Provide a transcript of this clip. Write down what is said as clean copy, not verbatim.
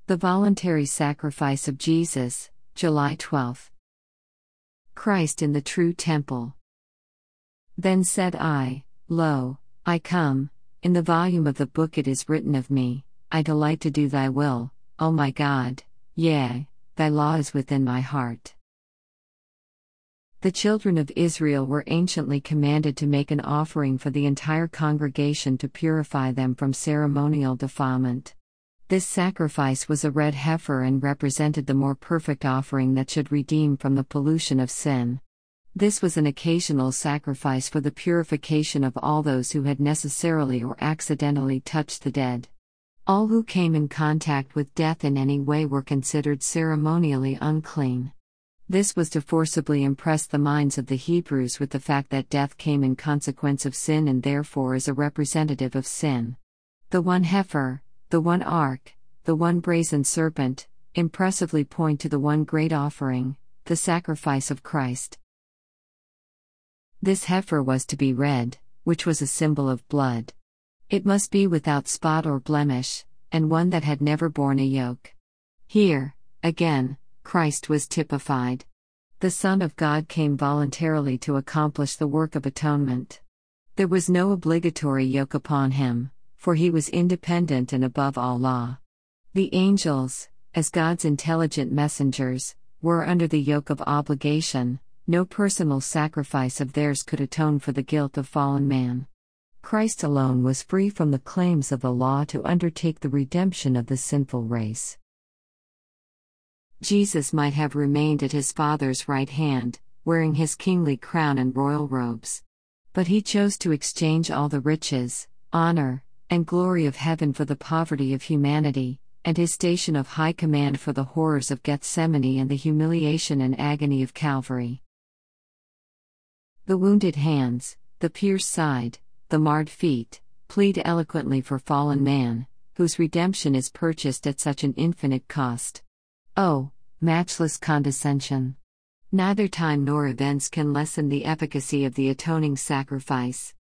The voluntary sacrifice of Jesus, July 12. Christ in the true temple. Then said I, Lo, I come, in the volume of the book it is written of me, I delight to do thy will, O my God, yea, thy law is within my heart. The children of Israel were anciently commanded to make an offering for the entire congregation to purify them from ceremonial defilement. This sacrifice was a red heifer and represented the more perfect offering that should redeem from the pollution of sin. This was an occasional sacrifice for the purification of all those who had necessarily or accidentally touched the dead. All who came in contact with death in any way were considered ceremonially unclean. This was to forcibly impress the minds of the Hebrews with the fact that death came in consequence of sin and therefore is a representative of sin. The one heifer, the one ark, the one brazen serpent, impressively point to the one great offering, the sacrifice of Christ. This heifer was to be red, which was a symbol of blood. It must be without spot or blemish, and one that had never borne a yoke. Here, again, Christ was typified. The Son of God came voluntarily to accomplish the work of atonement. There was no obligatory yoke upon him, for he was independent and above all law. The angels, as God's intelligent messengers, were under the yoke of obligation. No personal sacrifice of theirs could atone for the guilt of fallen man. Christ alone was free from the claims of the law to undertake the redemption of the sinful race. Jesus might have remained at his Father's right hand, wearing his kingly crown and royal robes. But he chose to exchange all the riches, honor, and glory of heaven for the poverty of humanity, and his station of high command for the horrors of Gethsemane and the humiliation and agony of Calvary. The wounded hands, the pierced side, the marred feet, plead eloquently for fallen man, whose redemption is purchased at such an infinite cost. Oh, matchless condescension! Neither time nor events can lessen the efficacy of the atoning sacrifice.